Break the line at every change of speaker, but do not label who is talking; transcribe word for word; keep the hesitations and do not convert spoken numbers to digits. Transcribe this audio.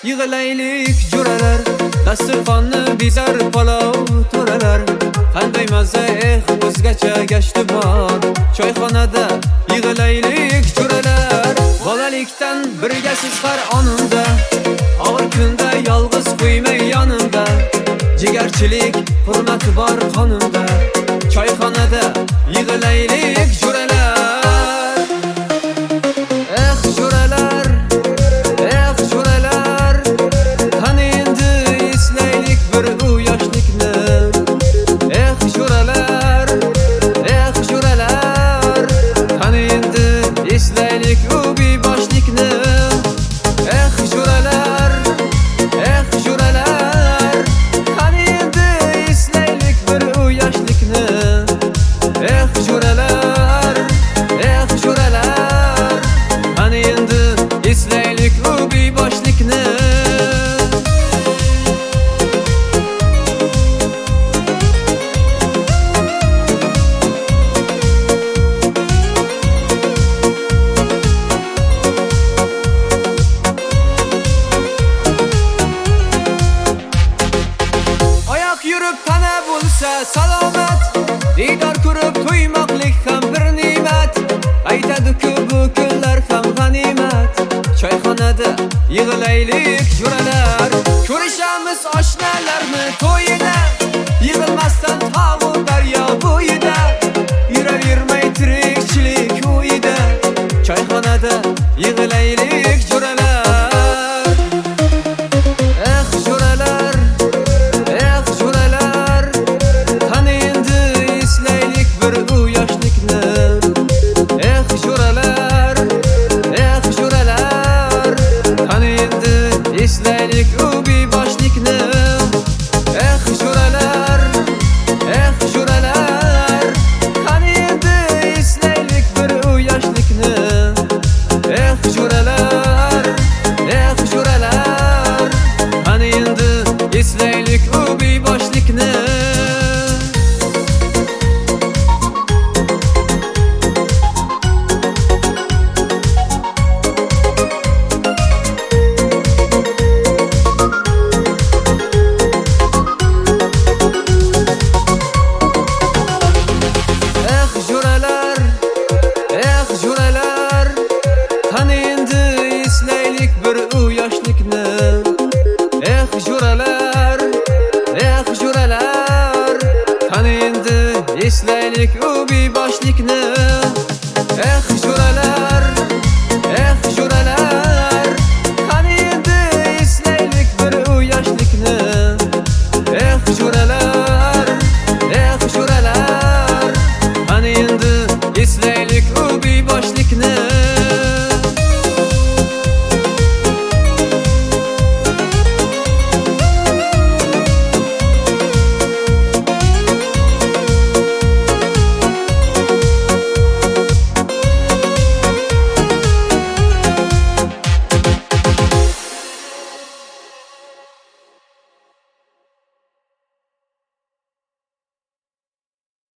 Yig'laylik jo'ralar, dasturxonni bizar palov to'ralar. Qanday maza, eh, o'zgacha gashti bor. Choyxonada yig'laylik jo'ralar. Bolalikdan birgasiz har onimda, og'ir kunda yolg'iz qo'ymay yonimda. Jigarchilik, hurmat bor qonimda. Choyxonada yig'laylik jo'ralar. Eh jo'ralar, eh jo'ralar, qani endi eslaylik bir u yoshlikni. Eh jo'ralar, eh jo'ralar, qani endi eslaylik u beboshlikni. Eh jo'ralar, eh jo'ralar, qani endi eslaylik bir u yoshlikni. Eh jo'ralar, eh jo'ralar, qani endi eslaylik u beboshlikni. Oyoq yurib tana bo'lsa salomat, diydor ko'rib to'ymoqlik ham bir ne'mat. Aytadi-ku bu kunlar ham g'animat. Choyxonada yig'laylik jo'ralar. Ko'rishamiz oshnalarni to'yida, yig'ilmasdan tog'u daryo bo'yida. Yuravermay tirikchilik uyida. Choyxonada yig'laylik jo'ralar. Eh jo'ralar, eh jo'ralar, qani endi eslaylik bir u yoshlikni. Eh jo'ralar, eh jo'ralar, qani endi eslaylik u beboshlikni. Eh jo'ralar, eh jo'ralar, qani endi eslaylik bir u yoshlikni. Eh jo'ralar, eh jo'ralar, qani endi eslaylik u beboshlikni. Eh jo'ralar, eh jo'ralar, qani endi eslaylik bir u yoshlikni. Eh jo'ralar, eh jo'ralar, qani endi eslaylik u beboshlikni. Eh jo'ralar,